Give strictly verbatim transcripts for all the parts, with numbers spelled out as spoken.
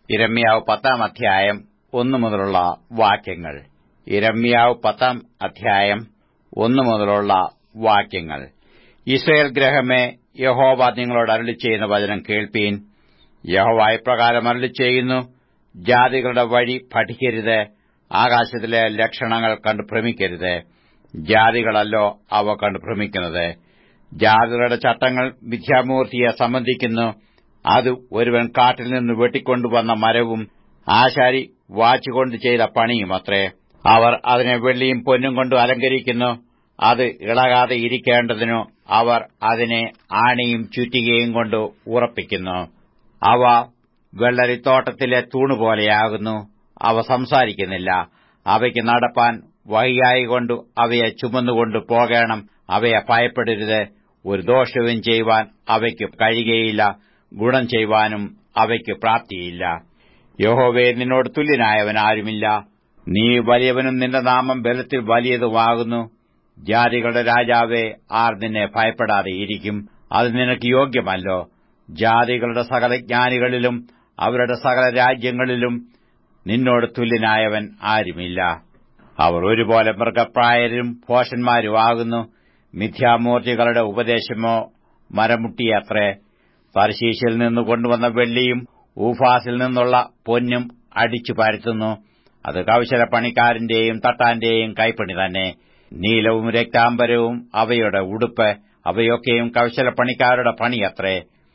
യിരെമ്യാവ് പത്താം അധ്യായം ഒന്നു മുതലുള്ള വാക്യങ്ങൾ. യിരെമ്യാവ് പത്താം അധ്യായം ഒന്നു മുതലുള്ള വാക്യങ്ങൾ. യിസ്രായേൽ ഗൃഹമേ, യഹോവ നിങ്ങളോട് അരുളിച്ചെയ്യുന്ന വചനം കേൾപ്പീൻ. യഹോവ ഇപ്രകാരം അരുളിച്ചെയ്യുന്നു: ജാതികളുടെ വഴി പഠിക്കരുത്, ആകാശത്തിലെ ലക്ഷണങ്ങൾ കണ്ടു ഭ്രമിക്കരുത്. ജാതികളല്ലോ അവ കണ്ടു ഭ്രമിക്കുന്നത്. ജാതികളുടെ ചട്ടങ്ങൾ മിഥ്യാമൂർത്തിയെ സംബന്ധിക്കുന്നു. അത് ഒരുവൻ കാട്ടിൽ നിന്ന് വെട്ടിക്കൊണ്ടുവന്ന മരവും ആശാരി വാച്ചുകൊണ്ട് ചെയ്ത പണിയുമത്രേ. അവർ അതിനെ വെള്ളിയും പൊന്നും കൊണ്ട് അലങ്കരിക്കുന്നു. അത് ഇളകാതെ ഇരിക്കേണ്ടതിനു അവർ അതിനെ ആണിയും ചുറ്റികയും കൊണ്ട് ഉറപ്പിക്കുന്നു. അവ വെള്ളരിത്തോട്ടത്തിലെ തൂണുപോലെയാകുന്നു. അവ സംസാരിക്കുന്നില്ല. അവയ്ക്ക് നടപ്പാൻ വഹിയായികൊണ്ടു അവയെ ചുമന്നുകൊണ്ടു പോകേണം. അവയെ ഭയപ്പെടരുത്. ഒരു ദോഷവും ചെയ്യുവാൻ അവയ്ക്ക് കഴിയുകയില്ല. ഗുണം ചെയ്യുവാനും അവയ്ക്ക് പ്രാപ്തിയില്ല. യഹോവേ, നിന്നോട് തുല്യനായവൻ ആരുമില്ല. നീ വലിയവനും നിന്റെ നാമം ബലത്തിൽ വലിയതുമാകുന്നു. ജാതികളുടെ രാജാവേ, ആർ നിന്നെ ഭയപ്പെടാതെ ഇരിക്കും? അത് നിനക്ക് യോഗ്യമല്ലോ. ജാതികളുടെ സകല ജ്ഞാനികളിലും അവരുടെ സകല രാജ്യങ്ങളിലും നിന്നോട് തുല്യനായവൻ ആരുമില്ല. അവർ ഒരുപോലെ മൃഗപ്രായരും ഭോഷന്മാരുമാകുന്നു. മിഥ്യാമൂർത്തികളുടെ ഉപദേശമോ മരമുട്ടിയത്രേ. തർശീശിൽ നിന്ന് കൊണ്ടുവന്ന വെള്ളിയും ഊഫാസിൽ നിന്നുള്ള പൊന്നും അടിച്ചു പരത്തുന്നു. അത് കൗശലപ്പണിക്കാരന്റെയും തട്ടാന്റെയും കൈപ്പണി തന്നെ. നീലവും രക്താംബരവും അവയുടെ ഉടുപ്പ്. അവയൊക്കെയും കൗശലപ്പണിക്കാരുടെ പണിയത്രേ.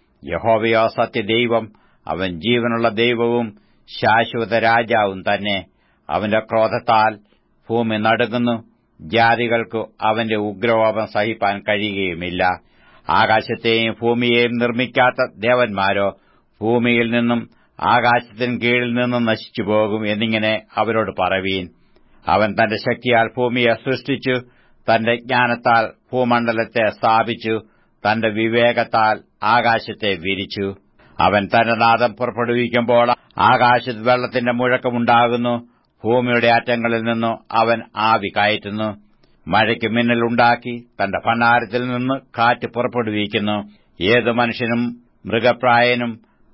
യഹോവയോ സത്യദൈവം. അവൻ ജീവനുള്ള ദൈവവും ശാശ്വത രാജാവും തന്നെ. അവന്റെ ക്രോധത്താൽ ഭൂമി നടുങ്ങുന്നു. ജാതികൾക്കു അവന്റെ ഉഗ്രകോപം സഹിപ്പാൻ കഴിയുകയുമില്ല. ആകാശത്തെയും ഭൂമിയെയും നിർമ്മിക്കാത്ത ദേവന്മാരോ ഭൂമിയിൽ നിന്നും ആകാശത്തിന് കീഴിൽ നിന്നും നശിച്ചുപോകും എന്നിങ്ങനെ അവരോട് പറവീൻ. അവൻ തന്റെ ശക്തിയാൽ ഭൂമിയെ സൃഷ്ടിച്ചു. തന്റെ ജ്ഞാനത്താൽ ഭൂമണ്ഡലത്തെ സ്ഥാപിച്ചു. തന്റെ വിവേകത്താൽ ആകാശത്തെ വിരിച്ചു. അവൻ തന്റെ നാദം പുറപ്പെടുവിക്കുമ്പോൾ ആകാശത്ത് വെള്ളത്തിന്റെ മുഴക്കമുണ്ടാകുന്നു. ഭൂമിയുടെ അറ്റങ്ങളിൽ നിന്നു അവൻ ആവി കയറ്റുന്നു. മഴയ്ക്ക് മിന്നലുണ്ടാക്കി തന്റെ ഭണ്ഡാരത്തിൽ നിന്ന് കാറ്റ് പുറപ്പെടുവിക്കുന്നു. ഏതു മനുഷ്യനും മൃഗപ്രായനും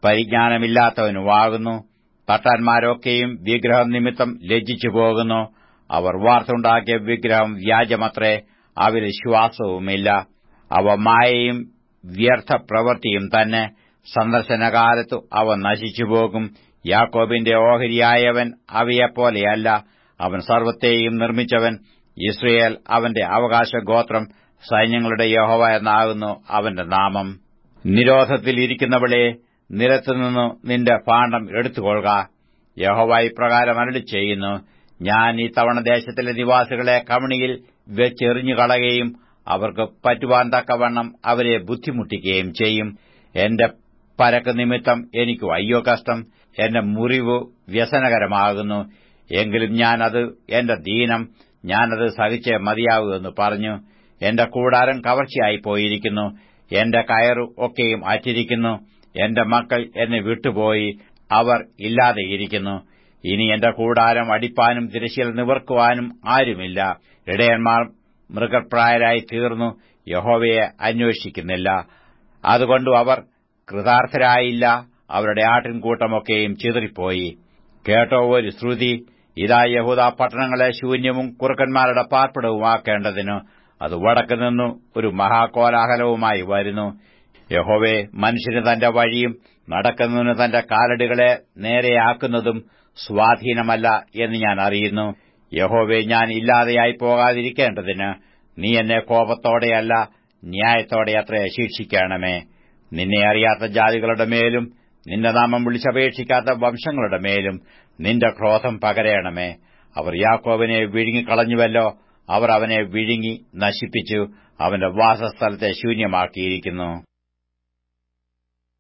പരിജ്ഞാനമില്ലാത്തവനുമാകുന്നു. തട്ടാന്മാരൊക്കെയും വിഗ്രഹം നിമിത്തം ലജ്ജിച്ചു പോകുന്നു. അവർ വാർത്തുണ്ടാക്കിയ വിഗ്രഹം വ്യാജമത്രേ. അവരിൽ ശ്വാസവുമില്ല. അവ മായയും വ്യർത്ഥ പ്രവൃത്തിയും തന്നെ. സന്ദർശനകാലത്തു അവ നശിച്ചുപോകും. യാക്കോബിന്റെ ഓഹരിയായവൻ അവയെപ്പോലെയല്ല. അവൻ സർവ്വത്തെയും നിർമ്മിച്ചവൻ. യിസ്രായേൽ അവന്റെ അവകാശഗോത്രം. സൈന്യങ്ങളുടെ യഹോവ എന്നാകുന്നു അവന്റെ നാമം. നിരോധത്തിൽ ഇരിക്കുന്നവളെ, നിലത്തുനിന്നു നിന്റെ പാണ്ഡം എടുത്തുകൊള്ളുക. യഹോവ ഇപ്രകാരം അരുളിച്ചെയ്യുന്നു: ഞാൻ ഈ തവണ ദേശത്തിലെ നിവാസികളെ കവണിയിൽ വെച്ചെറിഞ്ഞുകളയുകയും അവർക്ക് പറ്റുവാൻ തക്കവണ്ണം അവരെ ബുദ്ധിമുട്ടിക്കുകയും ചെയ്യും. എന്റെ പരക്ക് നിമിത്തം എനിക്കു അയ്യോ കഷ്ടം. എന്റെ മുറിവ് വ്യസനകരമാകുന്നു. എങ്കിലും ഞാനത് എന്റെ ദീനം, ഞാനത് സഹിച്ചേ മതിയാവൂ എന്ന് പറഞ്ഞു. എന്റെ കൂടാരം കവർച്ചയായിപ്പോയിരിക്കുന്നു. എന്റെ കയറു ഒക്കെയും അറ്റിരിക്കുന്നു. എന്റെ മക്കൾ എന്നെ വിട്ടുപോയി. അവർ ഇല്ലാതെയിരിക്കുന്നു. ഇനി എന്റെ കൂടാരം അടിപ്പാനും തിരശ്ശീല നിവർക്കുവാനും ആരുമില്ല. ഇടയന്മാർ മൃഗപ്രായരായി തീർന്നു. യഹോവയെ അന്വേഷിക്കുന്നില്ല. അതുകൊണ്ടു അവർ കൃതാർത്ഥരായില്ല. അവരുടെ ആട്ടിൻകൂട്ടമൊക്കെയും ചിതറിപ്പോയി. കേട്ടോ ഒരു ശ്രുതി. ഇതാ, യഹൂദാ പട്ടണങ്ങളെ ശൂന്യവും കുറുക്കന്മാരുടെ പാർപ്പിടവുമാക്കേണ്ടതിന് അത് വടക്ക് നിന്നു ഒരു മഹാകോലാഹലവുമായി വരുന്നു. യഹോവേ, മനുഷ്യന് തന്റെ വഴിയും നടക്കുന്നതിന് തന്റെ കാലടികളെ നേരെയാക്കുന്നതും സ്വാധീനമല്ല എന്ന് ഞാൻ അറിയുന്നു. യഹോവേ, ഞാൻ ഇല്ലാതെയായി പോകാതിരിക്കേണ്ടതിന് നീ എന്നെ കോപത്തോടെയല്ല ന്യായത്തോടെ അത്രേ ശിക്ഷിക്കണമേ. നിന്നെ അറിയാത്ത ജാതികളുടെ മേലും നിന്റെ നാമം വിളിച്ചപേക്ഷിക്കാത്ത വംശങ്ങളുടെ മേലും നിന്റെ ക്രോധം പകരണമേ. അവർ യാക്കോബിനെ വിഴുങ്ങിക്കളഞ്ഞുവല്ലോ. അവർ അവനെ വിഴുങ്ങി നശിപ്പിച്ചു. അവന്റെ വാസസ്ഥലത്തെ ശൂന്യമാക്കിയിരിക്കുന്നു.